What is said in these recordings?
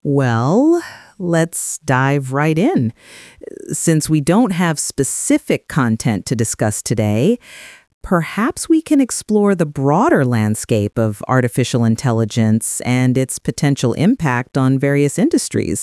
Well, let's dive right in. Since we don't have specific content to discuss today, perhaps we can explore the broader landscape of artificial intelligence and its potential impact on various industries.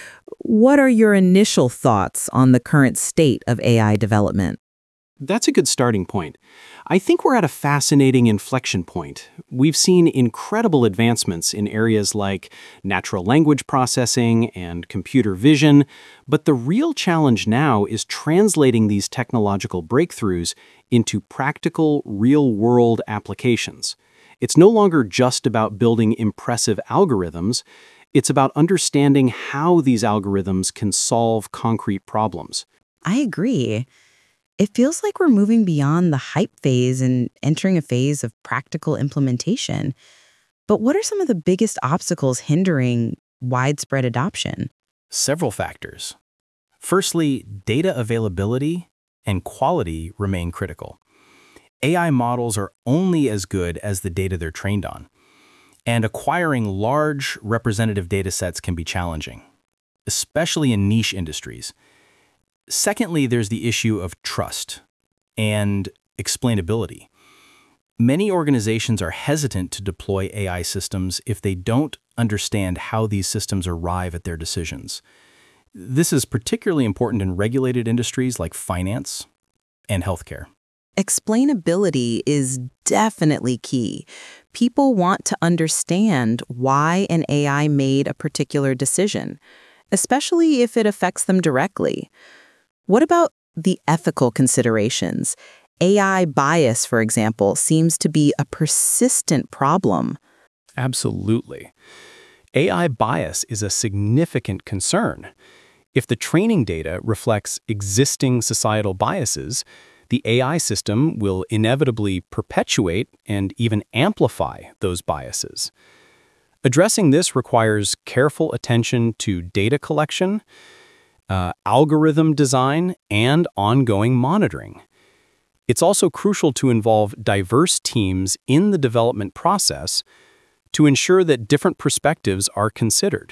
What are your initial thoughts on the current state of AI development? That's a good starting point. I think we're at a fascinating inflection point. We've seen incredible advancements in areas like natural language processing and computer vision, but the real challenge now is translating these technological breakthroughs into practical, real-world applications. It's no longer just about building impressive algorithms, it's about understanding how these algorithms can solve concrete problems. I agree. It feels like we're moving beyond the hype phase and entering a phase of practical implementation. But what are some of the biggest obstacles hindering widespread adoption? Several factors. Firstly, data availability and quality remain critical. AI models are only as good as the data they're trained on, and acquiring large representative data sets can be challenging, especially in niche industries. Secondly, there's the issue of trust and explainability. Many organizations are hesitant to deploy AI systems if they don't understand how these systems arrive at their decisions. This is particularly important in regulated industries like finance and healthcare. Explainability is definitely key. People want to understand why an AI made a particular decision, especially if it affects them directly. What about the ethical considerations? AI bias, for example, seems to be a persistent problem. Absolutely. AI bias is a significant concern. If the training data reflects existing societal biases, the AI system will inevitably perpetuate and even amplify those biases. Addressing this requires careful attention to data collection, algorithm design, and ongoing monitoring. It's also crucial to involve diverse teams in the development process to ensure that different perspectives are considered.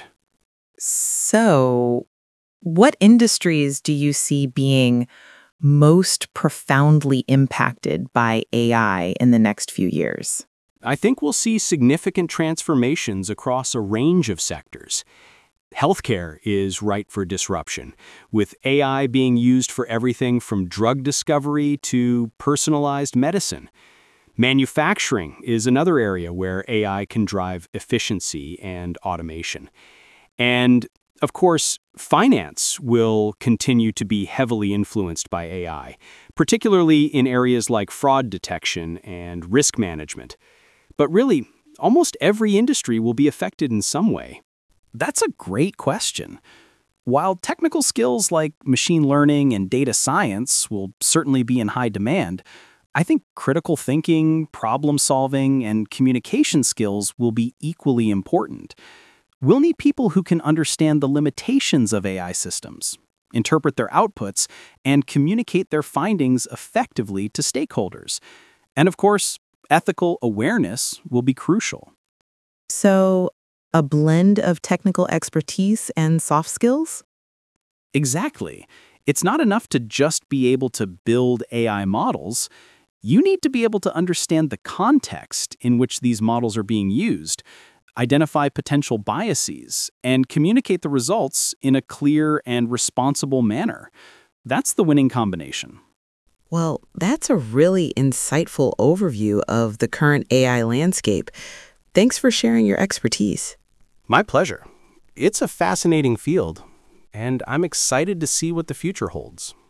So, what industries do you see being most profoundly impacted by AI in the next few years? I think we'll see significant transformations across a range of sectors. Healthcare is ripe for disruption, with AI being used for everything from drug discovery to personalized medicine. Manufacturing is another area where AI can drive efficiency and automation. And, of course, finance will continue to be heavily influenced by AI, particularly in areas like fraud detection and risk management. But really, almost every industry will be affected in some way. That's a great question. While technical skills like machine learning and data science will certainly be in high demand, I think critical thinking, problem solving, and communication skills will be equally important. We'll need people who can understand the limitations of AI systems, interpret their outputs, and communicate their findings effectively to stakeholders. And of course, ethical awareness will be crucial. So, a blend of technical expertise and soft skills? Exactly. It's not enough to just be able to build AI models. You need to be able to understand the context in which these models are being used, identify potential biases, and communicate the results in a clear and responsible manner. That's the winning combination. Well, that's a really insightful overview of the current AI landscape. Thanks for sharing your expertise. My pleasure. It's a fascinating field, and I'm excited to see what the future holds.